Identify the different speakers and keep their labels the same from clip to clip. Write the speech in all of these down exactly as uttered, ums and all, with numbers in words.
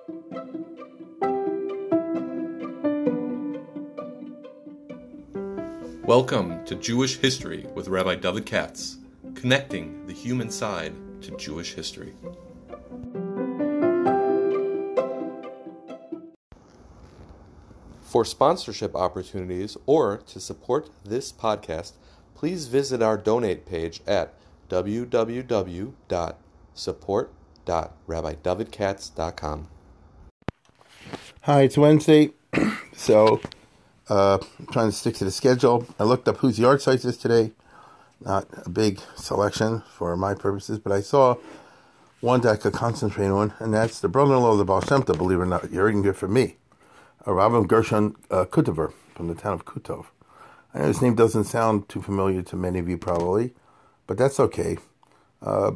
Speaker 1: Welcome to Jewish History with Rabbi David Katz, connecting the human side to Jewish history. For sponsorship opportunities or to support this podcast, please visit our donate page at w w w dot support dot rabbi david katz dot com.
Speaker 2: Hi, it's Wednesday, so uh, I'm trying to stick to the schedule. I looked up whose yard sites is today. Not a big selection for my purposes, but I saw one that I could concentrate on, and that's the brother-in-law of the Baal Shem Tov, believe it or not. You're hearing it from me. Rabbi Gershon uh, Kutover from the town of Kutov. I know his name doesn't sound too familiar to many of you probably, but that's okay. Uh,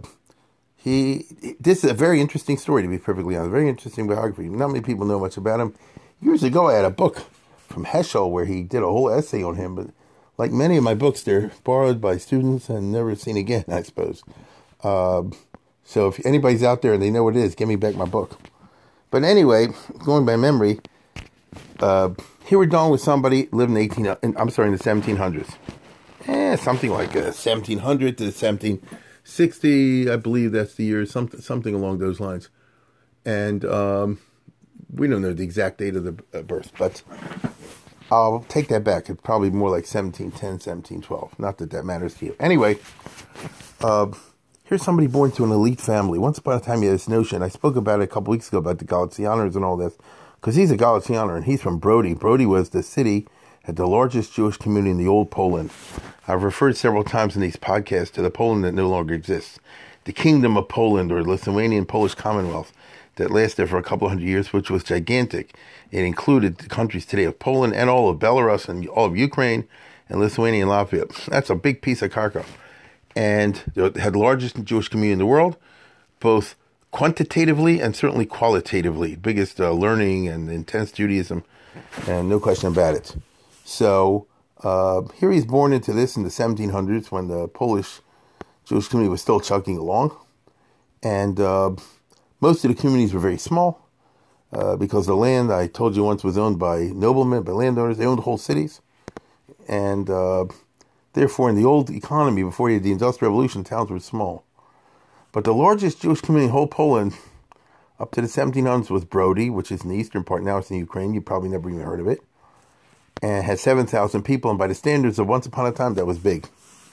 Speaker 2: he, this is a very interesting story, to be perfectly honest. Very interesting biography. Not many people know much about him. Years ago, I had a book from Heschel where he did a whole essay on him, but like many of my books, they're borrowed by students and never seen again, I suppose. Uh, so if anybody's out there and they know what it is, give me back my book. But anyway, going by memory, Uh, here we're dealing with somebody lived in eighteen. I'm sorry, in the seventeen hundreds. Eh, something like uh, seventeen hundred to seventeen sixty, I believe that's the year. Something, something along those lines. And um, we don't know the exact date of the uh, birth, but I'll take that back. It's probably more like seventeen ten, seventeen twelve. Not that that matters to you. Anyway, uh, here's somebody born to an elite family. Once upon a time, you had this notion. I spoke about it a couple weeks ago about the Galicianers and all this. Because he's a Galicianer, and he's from Brody. Brody was the city, had the largest Jewish community in the old Poland. I've referred several times in these podcasts to the Poland that no longer exists. The Kingdom of Poland, or Lithuanian Polish Commonwealth, that lasted for a couple hundred years, which was gigantic. It included the countries today of Poland and all of Belarus and all of Ukraine and Lithuania and Latvia. That's a big piece of karka. And it had the largest Jewish community in the world, both quantitatively and certainly qualitatively. Biggest uh, learning and intense Judaism, and no question about it. So uh, here he's born into this in the seventeen hundreds when the Polish Jewish community was still chugging along. And uh, most of the communities were very small uh, because the land, I told you once, was owned by noblemen, by landowners. They owned whole cities. And uh, therefore, in the old economy, before you had the Industrial Revolution, towns were small. But the largest Jewish community in whole Poland up to the seventeen hundreds was Brody, which is in the eastern part. Now it's in Ukraine. You probably never even heard of it. And had seven thousand people. And by the standards of once upon a time, that was big.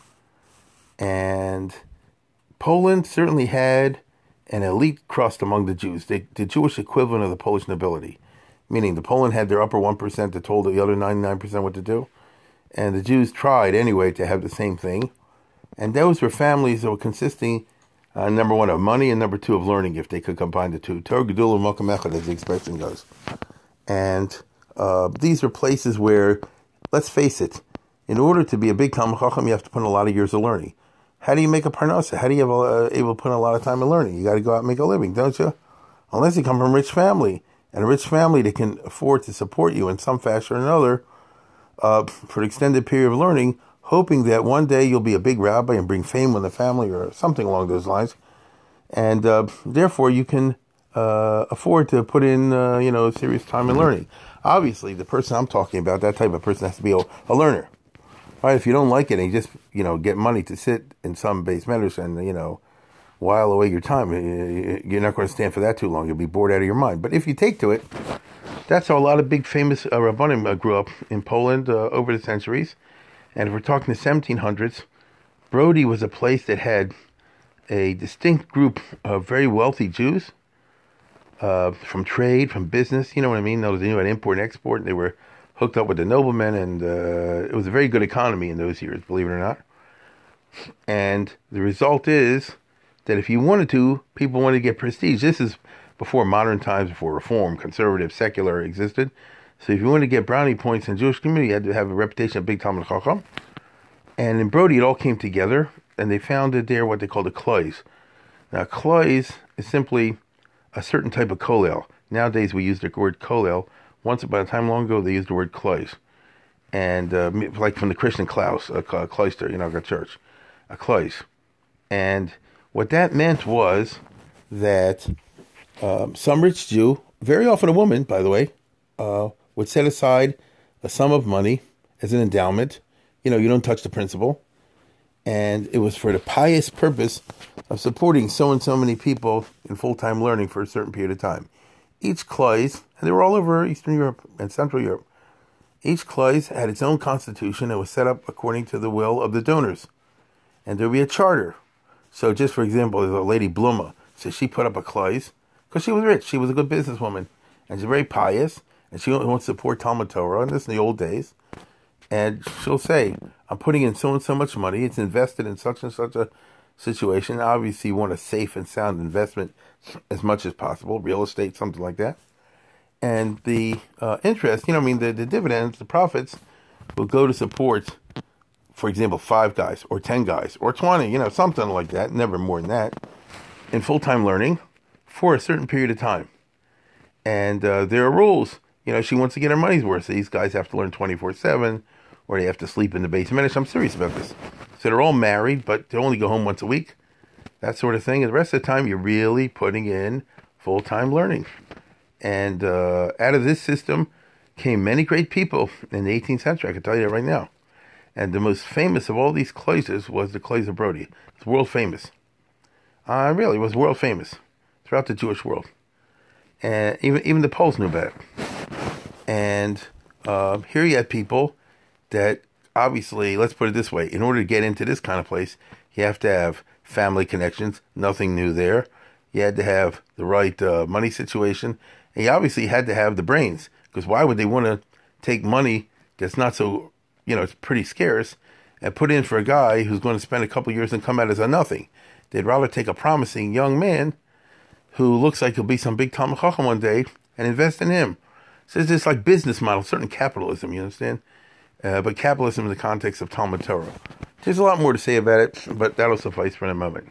Speaker 2: And Poland certainly had an elite crust among the Jews, the, the Jewish equivalent of the Polish nobility. Meaning the Poland had their upper one percent that told the other ninety-nine percent what to do. And the Jews tried anyway to have the same thing. And those were families that were consisting, Uh, number one, of money, and number two, of learning, if they could combine the two. Torah Gedula Mokum Echad, as the expression goes. And uh, these are places where, let's face it, in order to be a big Talmid Chacham, you have to put in a lot of years of learning. How do you make a parnasa? How do you have uh, able to put in a lot of time in learning? You got to go out and make a living, don't you? Unless you come from a rich family, and a rich family that can afford to support you in some fashion or another uh, for an extended period of learning, hoping that one day you'll be a big rabbi and bring fame on the family or something along those lines. And uh, therefore you can uh, afford to put in, uh, you know, serious time in learning. Obviously, the person I'm talking about, that type of person has to be a, a learner. All right, if you don't like it and you just, you know, get money to sit in some base medrash and, you know, while away your time, you're not going to stand for that too long. You'll be bored out of your mind. But if you take to it, that's how a lot of big famous uh, Rabbanim uh, grew up in Poland uh, over the centuries. And if we're talking the seventeen hundreds, Brody was a place that had a distinct group of very wealthy Jews uh, from trade, from business. You know what I mean? They knew how to import and export. And they were hooked up with the noblemen, and uh, it was a very good economy in those years, believe it or not. And the result is that if you wanted to, people wanted to get prestige. This is before modern times, before reform, conservative, secular existed. So if you wanted to get brownie points in the Jewish community, you had to have a reputation of big Talmid Chacham. And in Brody, it all came together, and they founded there what they called a klois. Now, klois is simply a certain type of kollel. Nowadays, we use the word kollel. Once upon a time long ago, they used the word klois. And uh, like from the Christian Klaus, a cloister, you know, a church, a klois. And what that meant was that Um, some rich Jew, very often a woman, by the way, uh, would set aside a sum of money as an endowment. You know, you don't touch the principal. And it was for the pious purpose of supporting so and so many people in full-time learning for a certain period of time. Each clause, and they were all over Eastern Europe and Central Europe, each clause had its own constitution and was set up according to the will of the donors. And there would be a charter. So just for example, there's a lady Bluma. So she put up a clause because she was rich. She was a good businesswoman. And she's very pious. And she wants to support Talmud Torah. And this in the old days. And she'll say, I'm putting in so and so much money. It's invested in such and such a situation. Obviously, you want a safe and sound investment as much as possible. Real estate, something like that. And the uh, interest, you know, I mean, the, the dividends, the profits will go to support, for example, five guys or ten guys or twenty, you know, something like that, never more than that, in full-time learning for a certain period of time. And uh, there are rules. You know, she wants to get her money's worth. So these guys have to learn twenty-four seven or they have to sleep in the basement. I'm serious about this. So they're all married, but they only go home once a week, that sort of thing. And the rest of the time, you're really putting in full-time learning. And uh, out of this system came many great people in the eighteenth century, I can tell you that right now. And the most famous of all these cloisters was the Cloister Brody. It's world famous. Uh, really, it was world famous throughout the Jewish world. And even even the Poles knew about it. And uh, here you had people that obviously, let's put it this way, in order to get into this kind of place, you have to have family connections, nothing new there. You had to have the right uh, money situation. And you obviously had to have the brains, because why would they want to take money that's not so, you know, it's pretty scarce, and put in for a guy who's going to spend a couple of years and come out as a nothing? They'd rather take a promising young man who looks like he'll be some big Talmud Chacham one day and invest in him. So it's just like business model, certain capitalism, you understand? Uh, but capitalism in the context of Talmud Torah. There's a lot more to say about it, but that'll suffice for the moment.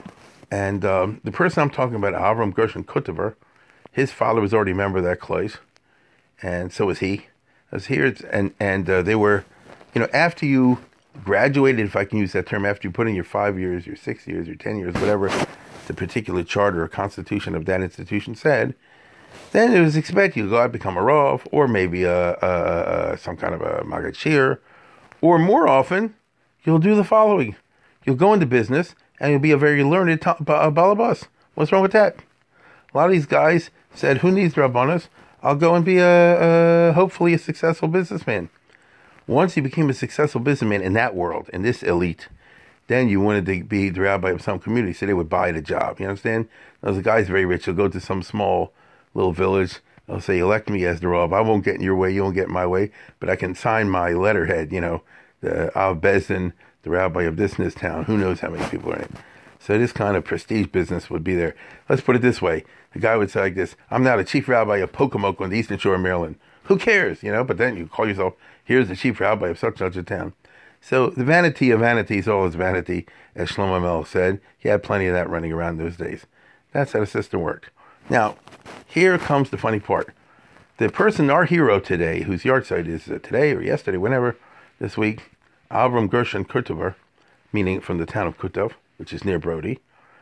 Speaker 2: And um, the person I'm talking about, Avram Gershon Kutover, his father was already a member of that class, and so was he. As here, it's, and and uh, they were, you know, after you graduated, if I can use that term, after you put in your five years, your six years, your ten years, whatever the particular charter or constitution of that institution said, then it was expected you go out and become a Rav, or maybe a, a, a some kind of a Maggid Shir, or more often, you'll do the following. You'll go into business, and you'll be a very learned ta- ba- balabas. What's wrong with that? A lot of these guys said, who needs Rabbanos? I'll go and be a, a hopefully a successful businessman. Once you became a successful businessman in that world, in this elite, then you wanted to be the rabbi of some community, so they would buy the job. You understand? Those guys very rich. They'll go to some small little village. They'll say, elect me as the Rav. I won't get in your way. You won't get in my way. But I can sign my letterhead, you know, the Av Bezdin, the rabbi of this in this town. Who knows how many people are in it? So this kind of prestige business would be there. Let's put it this way. The guy would say like this, I'm now the chief rabbi of Pocomoke on the Eastern Shore of Maryland. Who cares, you know? But then you call yourself, here's the chief rabbi of such and such a town. So the vanity of vanities, all is vanity, as Shlomo Melech said. He had plenty of that running around those days. That's how the system worked. Now, here comes the funny part. The person, our hero today, whose yahrzeit is today or yesterday, whenever, this week, Avram Gershon Kutover, meaning from the town of Kutov, which is near Brody.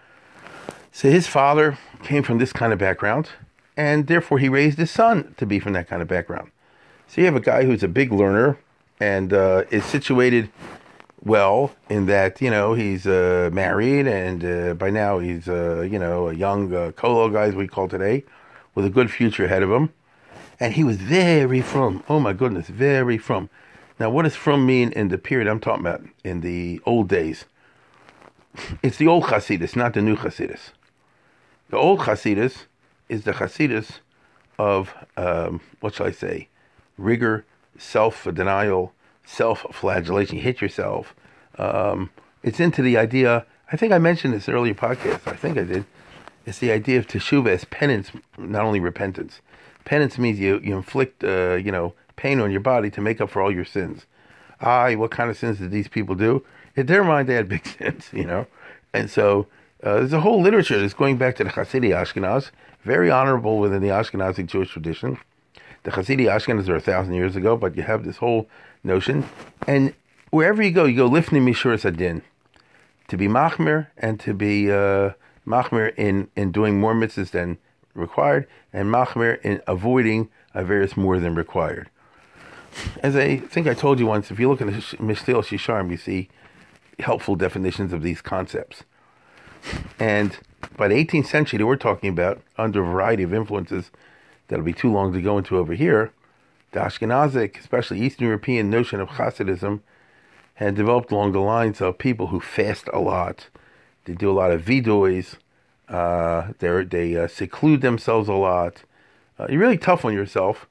Speaker 2: So his father came from this kind of background, and therefore he raised his son to be from that kind of background. So you have a guy who's a big learner and uh, is situated well in that, you know, he's uh, married, and uh, by now he's, uh, you know, a young uh, Kolo guy, as we call today, with a good future ahead of him. And he was very from, oh my goodness, very from. Now, what does from mean in the period I'm talking about, in the old days? It's the old Hasidus, not the new Hasidus. The old Hasidus is the Hasidus of, um, what shall I say, rigor, self-denial, self-flagellation. You hit yourself. Um, it's into the idea, I think I mentioned this earlier podcast, I think I did. It's the idea of teshuvah as penance, not only repentance. Penance means you, you inflict, uh, you know, pain on your body to make up for all your sins. Aye, what kind of sins did these people do? In their mind, they had big sins, you know. And so uh, there's a whole literature that's going back to the Hasidic Ashkenaz, very honorable within the Ashkenazic Jewish tradition. The Hasidic Ashkenaz are a thousand years ago, but you have this whole notion. And wherever you go, you go lifnei mishuras hadin, to be machmir and to be uh, machmir in, in doing more mitzvahs than required, and machmer in avoiding averis more than required. As I think I told you once, if you look at the Mishtil Shisharim, you see helpful definitions of these concepts. And by the eighteenth century that we're talking about, under a variety of influences that'll be too long to go into over here, the Ashkenazic, especially Eastern European notion of Hasidism had developed along the lines of people who fast a lot. They do a lot of vidois. Uh, they uh, seclude themselves a lot. Uh, you're really tough on yourself.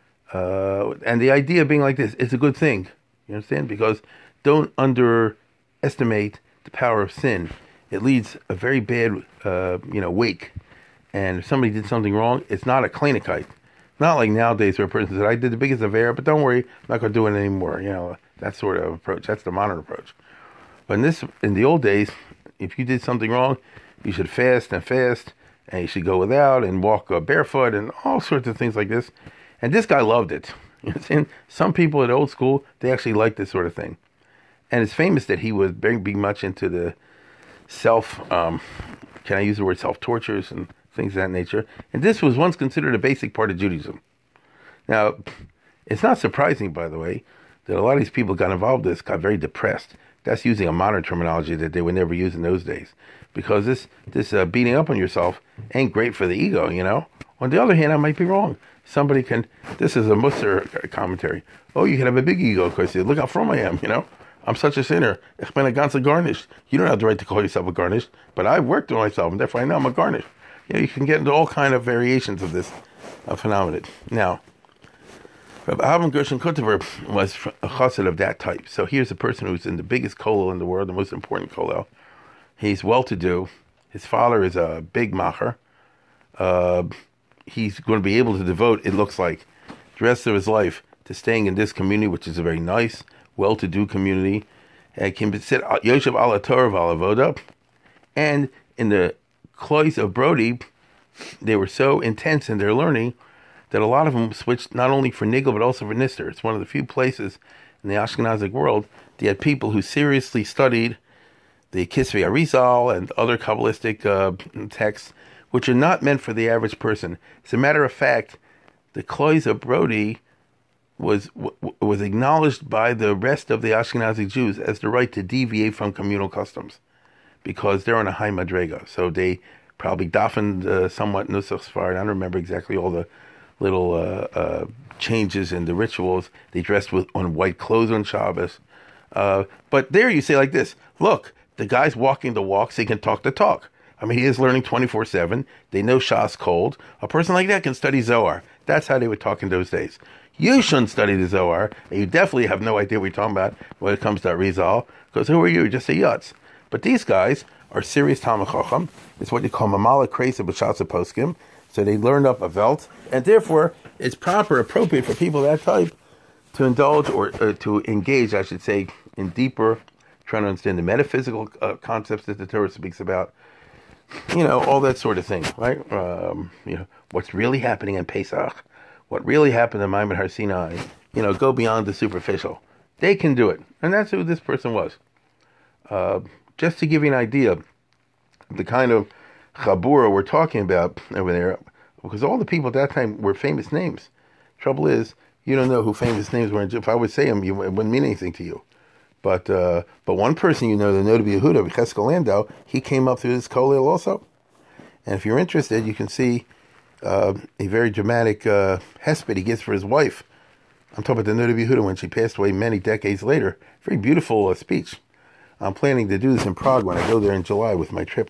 Speaker 2: Uh, and the idea being like this, it's a good thing. You understand? Because don't underestimate the power of sin. It leads a very bad, uh, you know, wake. And if somebody did something wrong, it's not a klinikite. Not like nowadays where a person said, I did the biggest affair, but don't worry, I'm not going to do it anymore. You know, that sort of approach. That's the modern approach. But in this, in the old days, if you did something wrong, you should fast and fast, and you should go without and walk uh, barefoot and all sorts of things like this. And this guy loved it. You know, and some people at old school, they actually liked this sort of thing. And it's famous that he was very, very much into the self, um, can I use the word self-tortures and things of that nature. And this was once considered a basic part of Judaism. Now, it's not surprising, by the way, that a lot of these people got involved in this, got very depressed. That's using a modern terminology that they would never use in those days. Because this, this uh, beating up on yourself ain't great for the ego, you know. On the other hand, I might be wrong. Somebody can, this is a Musar commentary. Oh, you can have a big ego because look how from I am, you know. I'm such a sinner. Ich bin a ganze garnished. You don't have the right to call yourself a garnished, but I've worked on myself, and therefore I know I'm a garnished. You know, you can get into all kind of variations of this uh, phenomenon. Now, Rabbi Avram Gershon Kutover was a chassid of that type. So here's a person who's in the biggest kollel in the world, the most important kollel. He's well-to-do. His father is a big macher. Uh, he's going to be able to devote, it looks like, the rest of his life to staying in this community, which is a very nice, well-to-do community. And can sit Yoshev ala Torah v'ala and in the Klois of Brody, they were so intense in their learning that a lot of them switched not only for Nigel but also for Nister. It's one of the few places in the Ashkenazic world they had people who seriously studied the Kisvei Arizal and other Kabbalistic uh, texts, which are not meant for the average person. As a matter of fact, the Klois of Brody was w- was acknowledged by the rest of the Ashkenazi Jews as the right to deviate from communal customs, because they're on a high madrega. So they probably dafened uh, somewhat Nusach Sfard. I don't remember exactly all the little uh, uh, changes in the rituals. They dressed with on white clothes on Shabbos. Uh, but there you say like this, look, the guy's walking the walks, he can talk the talk. I mean, he is learning twenty-four seven. They know Shas cold. A person like that can study Zohar. That's how they would talk in those days. You shouldn't study the Zohar, and you definitely have no idea what you're talking about when it comes to Arizal, because who are you? You're just a yutz. But these guys are serious Talmid Chacham. It's what you call Mamala Kresa B'Shatz Poskim. So they learned up a velt, and therefore it's proper, appropriate for people of that type to indulge or uh, to engage, I should say, in deeper, trying to understand the metaphysical uh, concepts that the Torah speaks about. You know, all that sort of thing, right? Um, you know, what's really happening in Pesach, what really happened in Maimon Har Sinai. You know, go beyond the superficial. They can do it, and that's who this person was. Uh, just to give you an idea of the kind of chabura we're talking about over there, because all the people at that time were famous names. Trouble is, you don't know who famous names were. If I would say them, you, it wouldn't mean anything to you. But uh, but one person you know, the Noda B'Yehuda, Cheskel Landau, he came up through this kollel also. And if you're interested, you can see uh, a very dramatic uh, hesped he gets for his wife. I'm talking about the Noda B'Yehuda when she passed away many decades later. Very beautiful uh, speech. I'm planning to do this in Prague when I go there in July with my trip.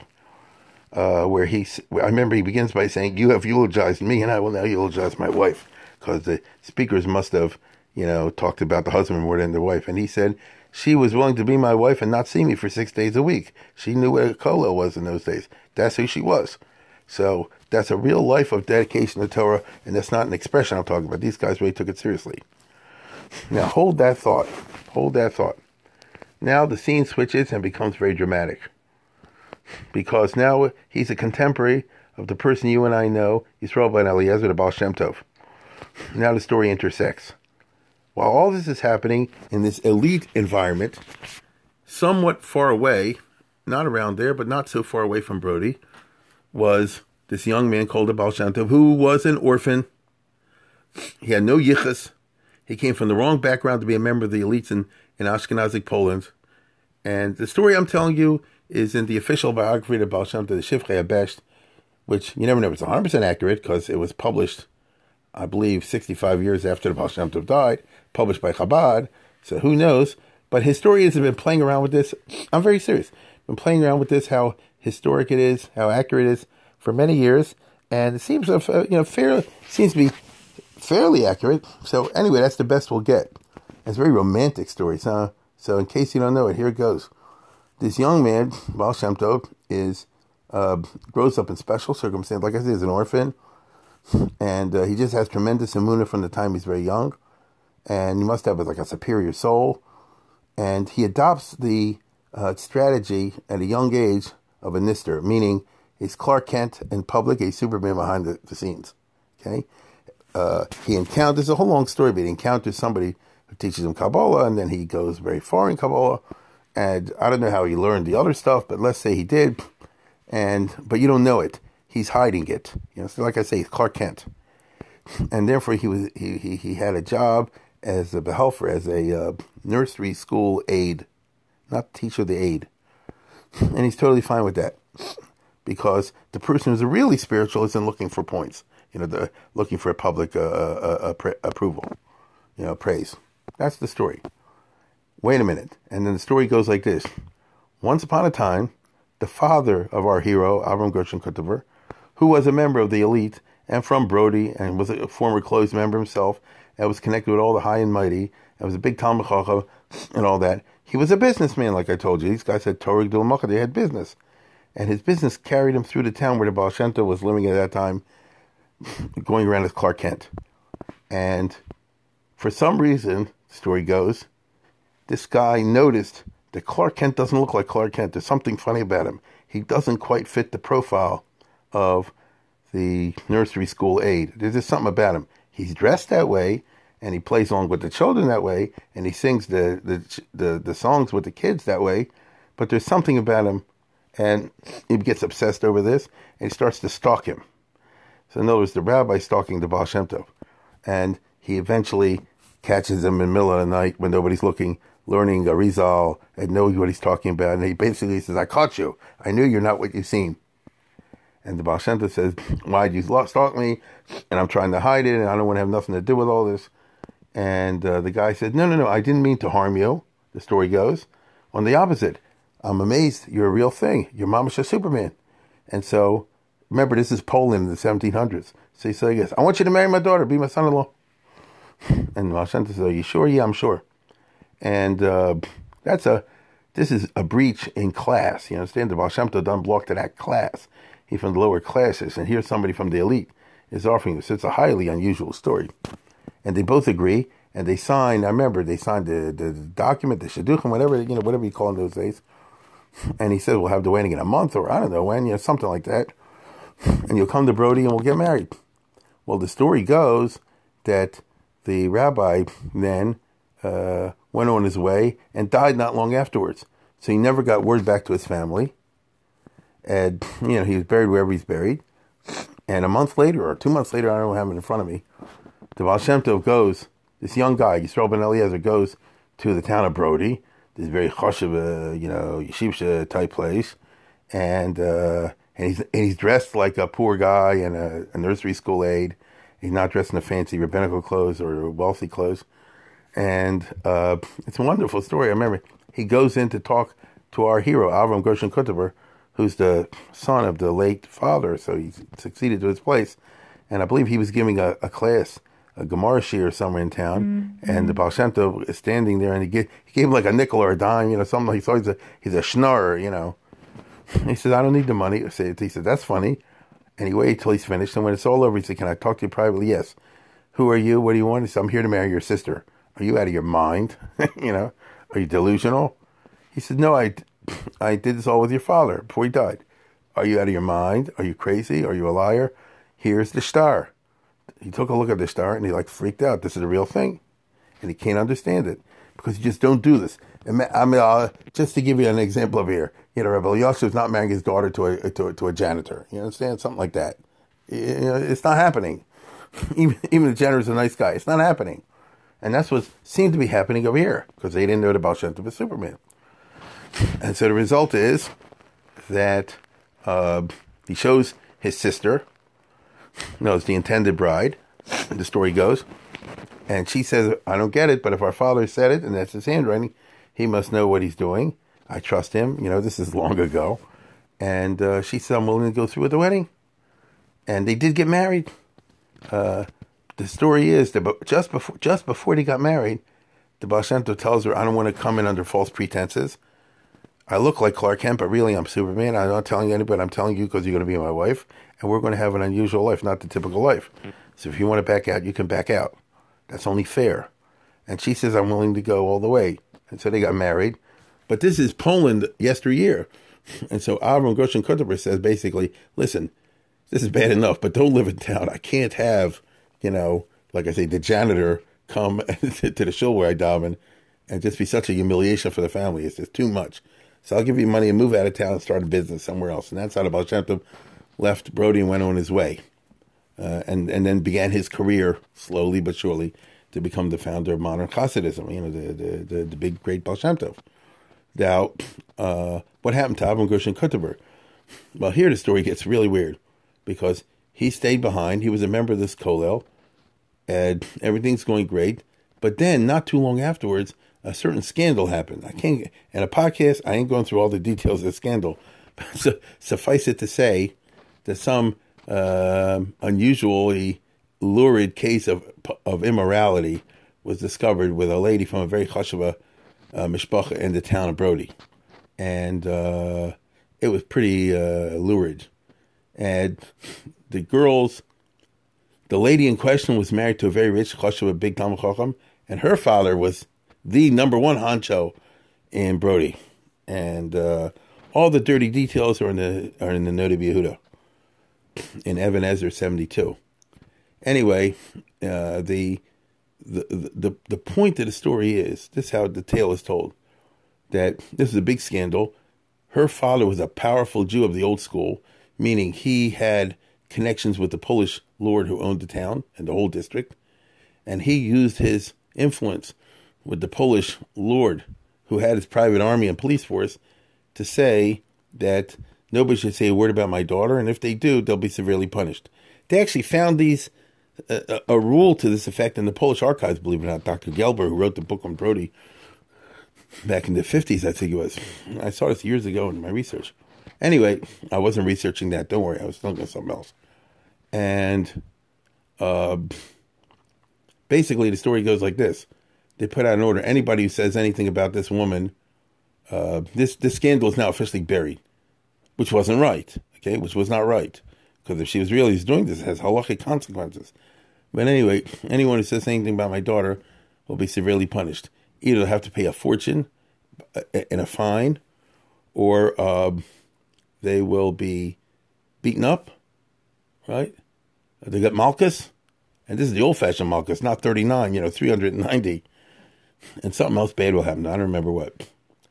Speaker 2: Uh, where he, I remember he begins by saying, "You have eulogized me, and I will now eulogize my wife," because the speakers must have, you know, talked about the husband more than the wife. And he said, she was willing to be my wife and not see me for six days a week. She knew what a kollel was in those days. That's who she was. So that's a real life of dedication to Torah, and that's not an expression I'm talking about. These guys really took it seriously. Now, hold that thought. Hold that thought. Now the scene switches and becomes very dramatic. Because now he's a contemporary of the person you and I know, Yisrael ben Eliezer, the Baal Shem Tov. Now the story intersects. While all this is happening in this elite environment, somewhat far away, not around there, but not so far away from Brody, was this young man called the Baal Shem Tov, who was an orphan. He had no yichus. He came from the wrong background to be a member of the elites in, in Ashkenazic Poland. And the story I'm telling you is in the official biography of the Baal Shem Tov, the Shifchei HaBesht, which you never know if it's one hundred percent accurate because it was published, I believe, sixty-five years after the Baal Shem Tov died, published by Chabad. So who knows? But historians have been playing around with this. I'm very serious. Been playing around with this, how historic it is, how accurate it is for many years. And it seems, uh, you know, fair, seems to be fairly accurate. So anyway, that's the best we'll get. It's very romantic stories, huh? So in case you don't know it, here it goes. This young man, Baal Shem Tov, is uh, grows up in special circumstances. Like I said, he's an orphan, and uh, he just has tremendous emunah from the time he's very young, and he must have like a superior soul. And he adopts the uh, strategy at a young age of a Nister, meaning he's Clark Kent in public, he's Superman behind the, the scenes. Okay, uh, he encounters a whole long story, but he encounters somebody who teaches him Kabbalah, and then he goes very far in Kabbalah. And I don't know how he learned the other stuff, but let's say he did. And but you don't know it. He's hiding it. You know, so like I say, he's Clark Kent, and therefore he was he he, he had a job as a behelfer, as a uh, nursery school aide, not teacher, the aide, and he's totally fine with that because the person who's really spiritual isn't looking for points. You know, the looking for a public uh, uh, uh, approval, you know, praise. That's the story. Wait a minute. And then the story goes like this. Once upon a time, the father of our hero, Avram Gershon Kutover, who was a member of the elite and from Brody and was a former closed member himself and was connected with all the high and mighty and was a big Talmid Chacham and all that, he was a businessman, like I told you. These guys had Torah Gdul Macha. They had business. And his business carried him through the town where the Baal Shem Tov was living at that time, going around as Clark Kent. And for some reason, the story goes, this guy noticed that Clark Kent doesn't look like Clark Kent. There's something funny about him. He doesn't quite fit the profile of the nursery school aide. There's just something about him. He's dressed that way, and he plays along with the children that way, and he sings the the the, the songs with the kids that way. But there's something about him, and he gets obsessed over this, and he starts to stalk him. So in other words, the rabbi stalking the Baal Shem Tov, and he eventually catches him in the middle of the night when nobody's looking, learning Arizal and knowing what he's talking about. And he basically says, I caught you. I knew you're not what you seem. And the Baal Shem Tov says, why'd you stalk me? And I'm trying to hide it, and I don't want to have nothing to do with all this. And uh, the guy said, no, no, no, I didn't mean to harm you. The story goes. On the opposite, I'm amazed. You're a real thing. You're Mamash a Superman. And so, remember, this is Poland in the seventeen hundreds. So he said, yes, I want you to marry my daughter, be my son-in-law. And Baal Shem Tov says, are you sure? Yeah, I'm sure. And uh, that's a, this is a breach in class. You understand? The Baal Shem Tov doesn't belong to that class. He's from the lower classes. And here's somebody from the elite is offering this. It's a highly unusual story. And they both agree. And they signed, I remember, they signed the, the, the document, the shidduchim, whatever, you know, whatever you call in those days. And he said, we'll have the wedding in a month, or I don't know when, you know, something like that. And you'll come to Brody and we'll get married. Well, the story goes that the rabbi then uh, went on his way and died not long afterwards. So he never got word back to his family. And, you know, he was buried wherever he's buried. And a month later, or two months later, I don't have it in front of me, the Baal Shem Tov goes, this young guy, Yisrael ben Eliezer, goes to the town of Brody, this very choshev, uh, you know, yeshivsha type place, and uh, and he's and he's dressed like a poor guy and a, a nursery school aide. He's not dressed in the fancy rabbinical clothes or wealthy clothes, and uh, it's a wonderful story. I remember he goes in to talk to our hero, Avram Gershon Kutover, who's the son of the late father, so he succeeded to his place, and I believe he was giving a, a class, a Gemara shiur somewhere in town, mm-hmm. and the Baal Shem Tov is standing there, and he gave, he gave him like a nickel or a dime, you know, something. He thought he's a, he's a schnorrer, you know. He says, I don't need the money. He said, that's funny. And he waited till he's finished, and when it's all over, he said, can I talk to you privately? Yes. Who are you? What do you want? He said, I'm here to marry your sister. Are you out of your mind? You know, are you delusional? He said, no, I, I did this all with your father before he died. Are you out of your mind? Are you crazy? Are you a liar? Here's the star. He took a look at the star and he like freaked out. This is a real thing. And he can't understand it because you just don't do this. I mean, uh, just to give you an example of here, you know, Rabbi Yosef's not marrying his daughter to a to, a- to a janitor. You understand? Something like that. You know, it's not happening. Even even the janitor's a nice guy. It's not happening. And that's what seemed to be happening over here, because they didn't know the Baal Shem Tov was Superman. And so the result is that uh, he shows his sister, knows the intended bride, the story goes, and she says, I don't get it, but if our father said it, and that's his handwriting, he must know what he's doing. I trust him. You know, this is long ago. And uh, she said, I'm willing to go through with the wedding. And they did get married. Uh, the story is that just before just before they got married, the Baal Shem Tov tells her, I don't want to come in under false pretenses. I look like Clark Kent, but really I'm Superman. I'm not telling anybody. I'm telling you because you're going to be my wife. And we're going to have an unusual life, not the typical life. So if you want to back out, you can back out. That's only fair. And she says, I'm willing to go all the way. And so they got married. But this is Poland yesteryear. And so Avram Gershon Kutuber says basically, listen, this is bad enough, but don't live in town. I can't have, you know, like I say, the janitor come to the shul where I daven and just be such a humiliation for the family. It's just too much. So I'll give you money and move out of town and start a business somewhere else. And that's how the Baal Shem Tov left Brody and went on his way. Uh, and, and then began his career, slowly but surely, to become the founder of modern Hasidism, you know, the, the, the, the big, great Baal Shem Tov. Now, uh, what happened to Avram Gershon Kutuber? Well, here the story gets really weird, because he stayed behind. He was a member of this kollel, and everything's going great. But then, not too long afterwards, a certain scandal happened. I can't, in a podcast, I ain't going through all the details of the scandal. So, suffice it to say that some uh, unusually lurid case of of immorality was discovered with a lady from a very chashuva uh, mishpacha in the town of Brody. And uh, it was pretty uh, lurid. And the girls, the lady in question was married to a very rich chashuva, big Talmid Chacham, and her father was the number one honcho in Brody. And uh, all the dirty details are in the are in the Noda B'Yehuda, in Even Ezer seventy-two. Anyway, uh, the, the the the point of the story is, this is how the tale is told, that this is a big scandal. Her father was a powerful Jew of the old school, meaning he had connections with the Polish lord who owned the town and the whole district, and he used his influence with the Polish lord who had his private army and police force to say that nobody should say a word about my daughter, and if they do, they'll be severely punished. They actually found these a, a rule to this effect in the Polish archives, believe it or not. Doctor Gelber, who wrote the book on Brody back in the fifties, I think it was. I saw this years ago in my research. Anyway, I wasn't researching that. Don't worry, I was looking at something else. And uh, basically, the story goes like this. They put out an order. Anybody who says anything about this woman, uh, this, this scandal is now officially buried, which wasn't right, okay, which was not right. Because if she was really doing this, it has halachic consequences. But anyway, anyone who says anything about my daughter will be severely punished. Either they'll have to pay a fortune and a fine, or uh, they will be beaten up, right? They got malchus, and this is the old-fashioned malchus, not thirty-nine, you know, three hundred ninety. And something else bad will happen. I don't remember what.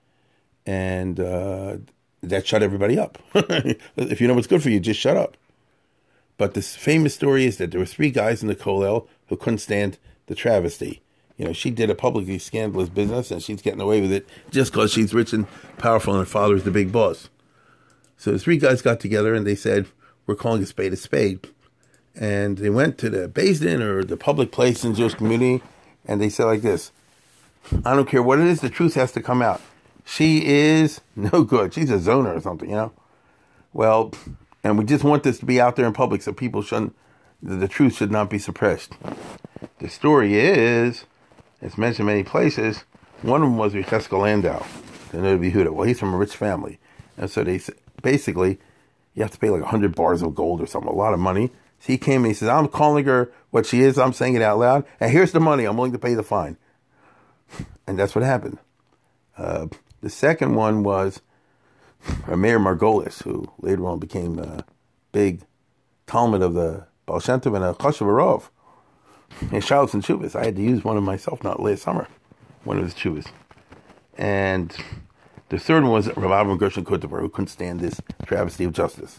Speaker 2: And uh, that shut everybody up. If you know what's good for you, just shut up. But this famous story is that there were three guys in the kollel who couldn't stand the travesty. You know, she did a publicly scandalous business, and she's getting away with it just because she's rich and powerful, and her father is the big boss. So the three guys got together, and they said, we're calling a spade a spade. And they went to the Beis Din, or the public place in the Jewish community, and they said like this, I don't care what it is, the truth has to come out. She is no good. She's a zoner or something, you know. Well, and we just want this to be out there in public so people shouldn't, the, the truth should not be suppressed. The story is, it's mentioned many places, one of them was Yecheskel Landau, the Noda B'Yehuda. Well, he's from a rich family. And so they basically, you have to pay like one hundred bars of gold or something, a lot of money. So he came and he says, I'm calling her what she is, I'm saying it out loud, and here's the money, I'm willing to pay the fine. And that's what happened. Uh, the second one was Meir Margolis, who later on became a big Talmud of the Baal Shem Tov and a Chashuv Arov. And Shalos and Chuvas. I had to use one of myself not last summer, one of his Chuvas. And The third one was Rav Avram Gershon Kutover, who couldn't stand this travesty of justice.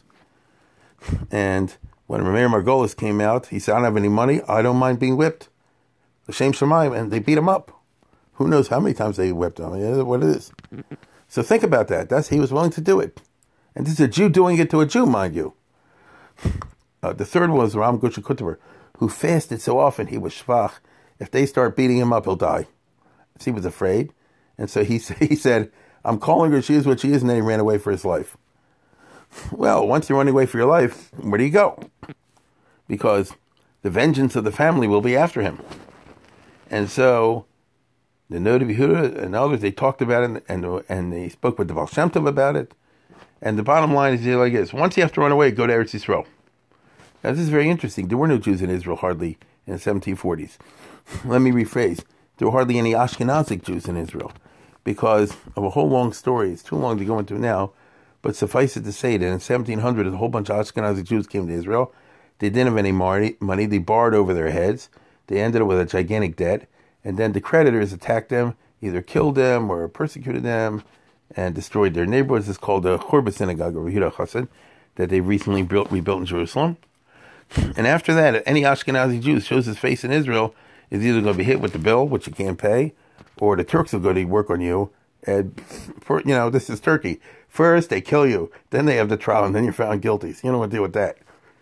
Speaker 2: And when Rameir Margolis came out, he said, I don't have any money. I don't mind being whipped. L'shem Shamayim, and they beat him up. Who knows how many times they whipped him? I mean, what it is. So think about that. That's he was willing to do it. And this is a Jew doing it to a Jew, mind you. Uh, the third one was Ram Gershon Kutover, who fasted so often he was shvach. If they start beating him up, he'll die. So he was afraid. And so he, he said, I'm calling her, she is what she is, and then he ran away for his life. Well, once you're running away for your life, where do you go? Because the vengeance of the family will be after him. And so the Noda B'Yehuda and others, they talked about it, and, and, and they spoke with the Baal Shem Tov about it. And the bottom line is like this. Once you have to run away, go to Eretz Yisrael. Now, this is very interesting. There were no Jews in Israel hardly in the seventeen forties. Let me rephrase. There were hardly any Ashkenazic Jews in Israel because of a whole long story. It's too long to go into now, but suffice it to say that in seventeen hundred, a whole bunch of Ashkenazic Jews came to Israel. They didn't have any money. They borrowed over their heads. They ended up with a gigantic debt. And then the creditors attacked them, either killed them or persecuted them and destroyed their neighborhoods. It's called the Churba Synagogue, or Yehuda Chassid, that they recently built, rebuilt in Jerusalem. And after that, any Ashkenazi Jew shows his face in Israel is either going to be hit with the bill, which you can't pay, or the Turks will go to work on you. And, for, you know, this is Turkey. First, they kill you. Then they have the trial, and then you're found guilty. So you don't want to deal with that.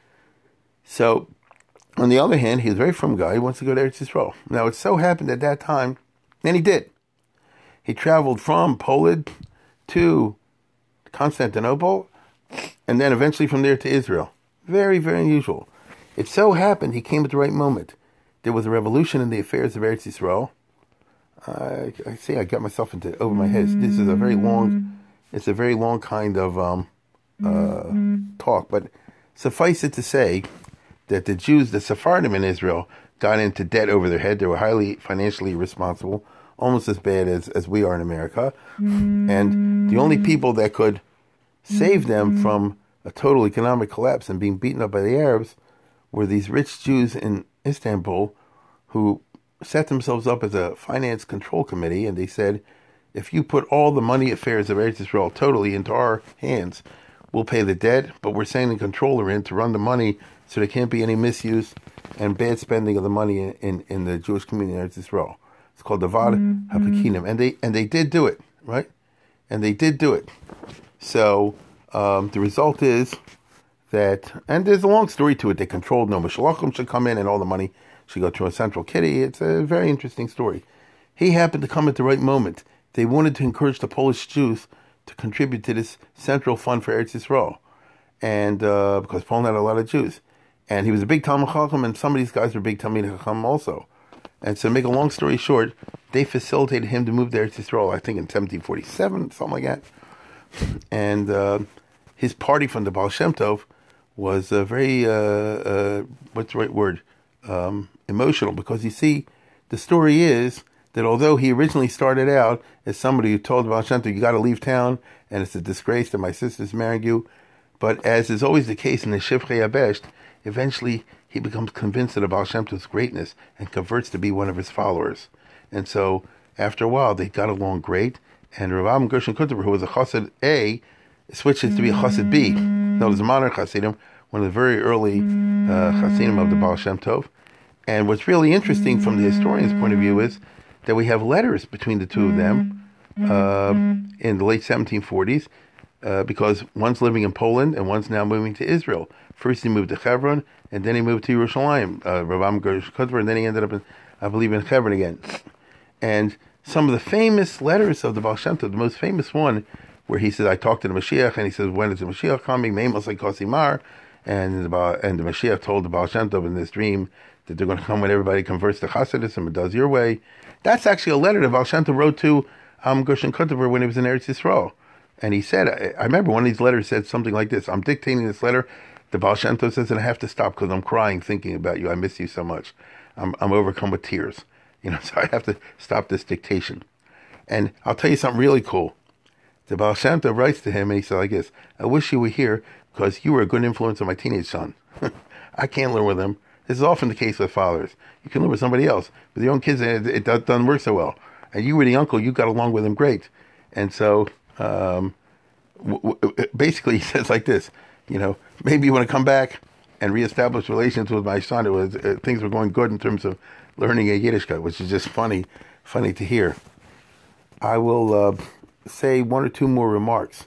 Speaker 2: So, on the other hand, he's a very firm guy. He wants to go to Eretz Yisrael. Now, it so happened at that time, and he did. He traveled from Poland to Constantinople, and then eventually from there to Israel. Very, very unusual. It so happened he came at the right moment. There was a revolution in the affairs of Eretz Yisrael. Uh, I see I got myself into over my head. This is a very long, it's a very long kind of um, uh, talk, but suffice it to say that the Jews, the Sephardim in Israel, got into debt over their head. They were highly financially responsible, almost as bad as, as we are in America. And the only people that could save them from a total economic collapse and being beaten up by the Arabs were these rich Jews in Istanbul who set themselves up as a finance control committee, and they said, if you put all the money affairs of Eretz Yisrael totally into our hands, we'll pay the debt, but we're sending a controller in to run the money so there can't be any misuse and bad spending of the money in, in, in the Jewish community in Eretz Yisrael. It's called the Vad mm-hmm. HaPekinim. And they, and they did do it, right? And they did do it. So um, the result is that, and there's a long story to it, they controlled no Mashalachim should come in and all the money should go to a central kitty. It's a very interesting story. He happened to come at the right moment. They wanted to encourage the Polish Jews to contribute to this central fund for Eretz Yisrael. And uh, because Poland had a lot of Jews. And he was a big Talmid Chacham, and some of these guys were big Talmid Chacham also. And so to make a long story short, they facilitated him to move to Eretz Yisrael, I think in seventeen forty-seven, something like that. And uh, his party from the Baal Shem Tov was uh, very, uh, uh, what's the right word, um, emotional. Because you see, the story is that although he originally started out as somebody who told the Baal Shem Tov, you got to leave town, and it's a disgrace that my sister's marrying you. But as is always the case in the Shivchei Yabesht, eventually he becomes convinced of the Baal Shem Tov's greatness and converts to be one of his followers. And so after a while, they got along great. And Rav Avram Gershon Kutover, who was a Chassid A, switches to be a Chassid B. Now, there's a modern Chassidim, one of the very early uh, Chassidim of the Baal Shem Tov. And what's really interesting from the historian's point of view is that we have letters between the two of them uh, in the late seventeen forties, uh, because one's living in Poland and one's now moving to Israel. First he moved to Hebron, and then he moved to Yerushalayim, uh, Rav Avram Gershon Kutover, and then he ended up, in, I believe, in Hebron again. And some of the famous letters of the Baal Shem Tov, the most famous one, where he says, I talked to the Mashiach, and he says, when is the Mashiach coming? Meimos like Kosimar. And the, and the Mashiach told the Baal Shem Tov in this dream that they're going to come when everybody converts to Chassidism and does your way. That's actually a letter that Baal Shem Tov wrote to um, Gershon Kutover when he was in Eretz Yisrael. And he said, I, I remember one of these letters said something like this, I'm dictating this letter. The Baal Shem Tov says, and I have to stop because I'm crying thinking about you. I miss you so much. I'm, I'm overcome with tears. You know, so I have to stop this dictation. And I'll tell you something really cool. The Baal Shem Tov writes to him and he said like this, I wish you were here because you were a good influence on my teenage son. I can't learn with him. This is often the case with fathers. You can learn with somebody else. With your own kids, it, it doesn't work so well. And you were the uncle, you got along with him great. And so Um, w- w- basically, he says like this, you know, maybe you want to come back and reestablish relations with my son. It was uh, things were going good in terms of learning a Yiddishkeit, which is just funny, funny to hear. I will uh, say one or two more remarks.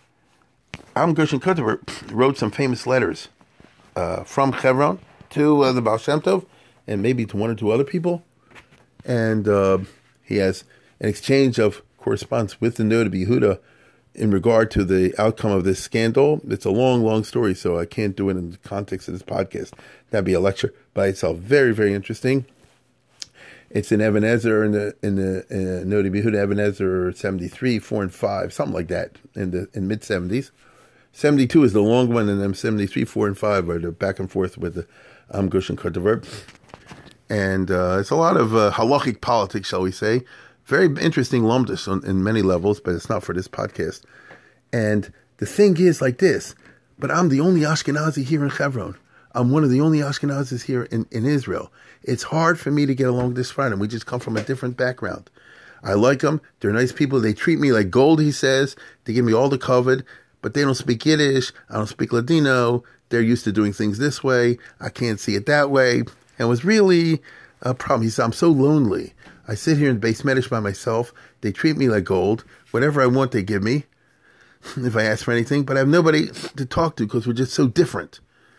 Speaker 2: Am Gershon Kotover wrote some famous letters uh, from Hebron to uh, the Baal Shem Tov, and maybe to one or two other people. And uh, he has an exchange of correspondence with the Noda B'Yehuda in regard to the outcome of this scandal. It's a long, long story, so I can't do it in the context of this podcast. That'd be a lecture by itself. Very, very interesting. It's in Ebenezer, in the in the uh, Noda B'Yehuda, Ebenezer seventy-three, four and five, something like that, in the in mid seventies. seventy-two is the long one, and then seventy-three, four and five are the back and forth with the Am Gershon Kotover. And uh, it's a lot of uh, halachic politics, shall we say. Very interesting lumdus on, in many levels, but it's not for this podcast. And the thing is like this, but I'm the only Ashkenazi here in Hebron. I'm one of the only Ashkenazis here in, in Israel. It's hard for me to get along with this friend, and we just come from a different background. I like them. They're nice people. They treat me like gold, he says. They give me all the covet, but they don't speak Yiddish. I don't speak Ladino. They're used to doing things this way. I can't see it that way. And it was really a problem. He said, I'm so lonely. I sit here in Beis Medrash by myself. They treat me like gold. Whatever I want, they give me, if I ask for anything. But I have nobody to talk to because we're just so different.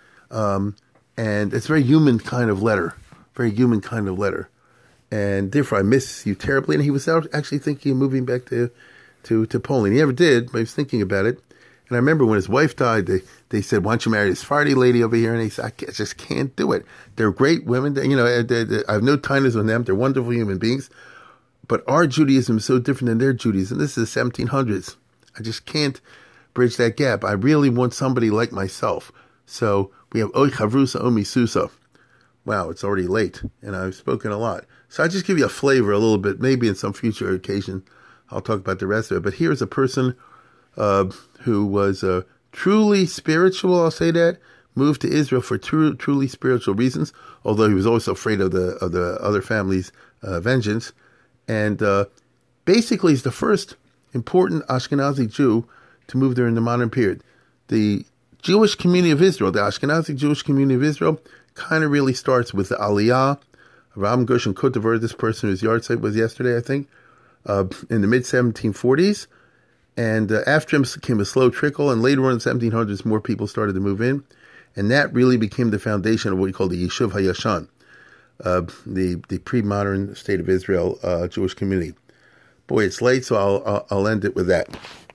Speaker 2: Um, and it's a very human kind of letter. Very human kind of letter. And therefore, I miss you terribly. And he was out actually thinking of moving back to, to, to Poland. He never did, but he was thinking about it. And I remember when his wife died, they, they said, why don't you marry this Sephardi lady over here? And he said, I, can't, I just can't do it. They're great women. They, you know, they, they, I have no kindness on them. They're wonderful human beings. But our Judaism is so different than their Judaism. This is the seventeen hundreds. I just can't bridge that gap. I really want somebody like myself. So we have Oy Chavrusa Omi Susa. Wow, it's already late, and I've spoken a lot. So I just give you a flavor a little bit. Maybe in some future occasion, I'll talk about the rest of it. But here's a person uh, who was uh, truly spiritual, I'll say that, moved to Israel for true, truly spiritual reasons, although he was also afraid of the of the other family's uh, vengeance. And uh, basically, he's the first important Ashkenazi Jew to move there in the modern period. The Jewish community of Israel, the Ashkenazi Jewish community of Israel, kind of really starts with the Aliyah of Am Gershon Kotover, this person whose yard site was yesterday, I think, uh, in the mid seventeen forties. And uh, after him came a slow trickle, and later on in the seventeen hundreds, more people started to move in. And that really became the foundation of what we call the Yishuv HaYashan, uh, the, the pre-modern state of Israel uh, Jewish community. Boy, it's late, so I'll, I'll, I'll end it with that.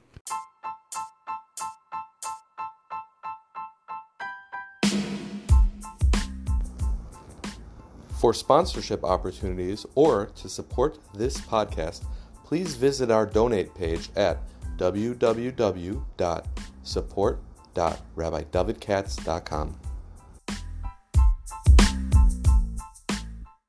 Speaker 1: For sponsorship opportunities or to support this podcast, please visit our donate page at w w w dot support dot rabbi david katz dot com.